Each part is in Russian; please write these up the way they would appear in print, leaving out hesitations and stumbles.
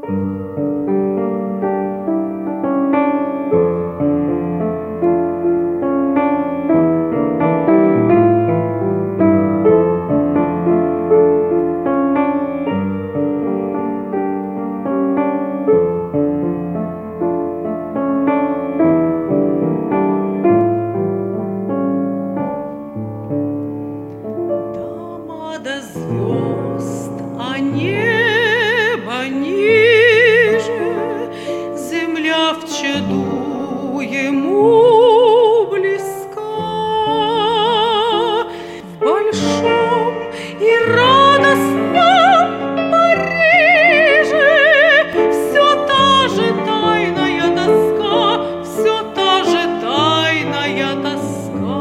До звезд, а небо ниже, земля в чаду ему близка. В большом и радостном Париже все та же тайная тоска, все та же тайная тоска.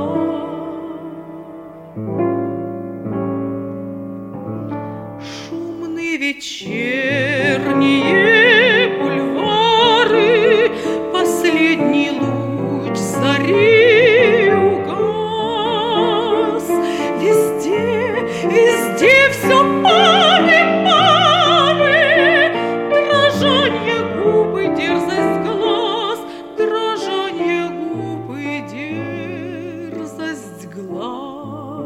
Вечерние бульвары, последний луч зари угас. Везде, везде все пары, дрожанье губ и дерзость глаз, дрожанье губ и дерзость глаз.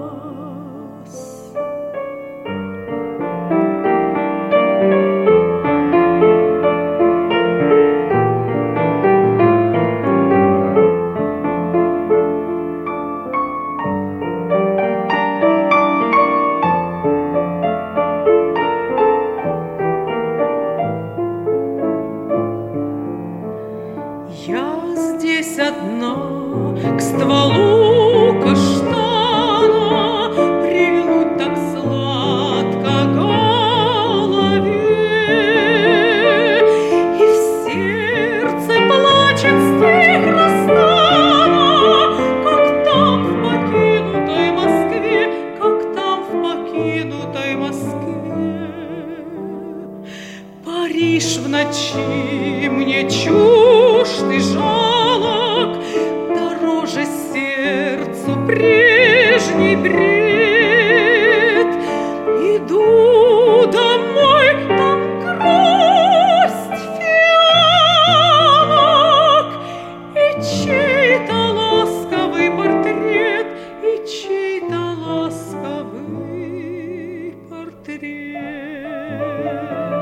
Я здесь одна, к стволу каштана, прильнуть так сладко голове, и в сердце плачет стих Растана, как там в покинутой Москве, как там в покинутой Москве. Париж в ночи мне чужд и жалок, дороже сердцу прежний бред. Иду домой, там грусть фиалок, и чей-то ласковый портрет, и чей-то ласковый портрет.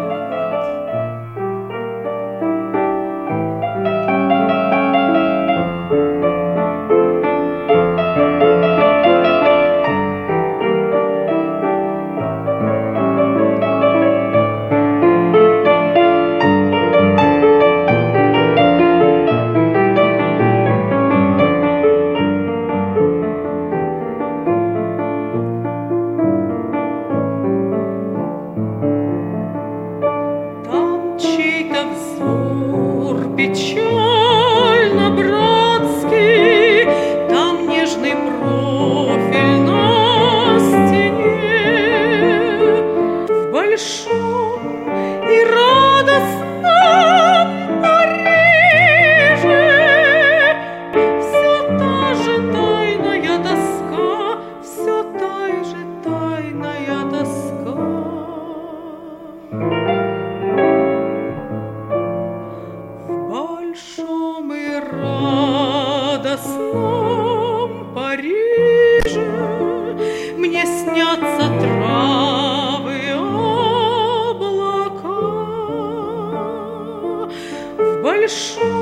Печально-братский, там нежный профиль на стене. В большом и радостном Париже все та же тайная тоска, все та же тайная тоска. В большом и радостном Париже мне снятся травы, облака. В большом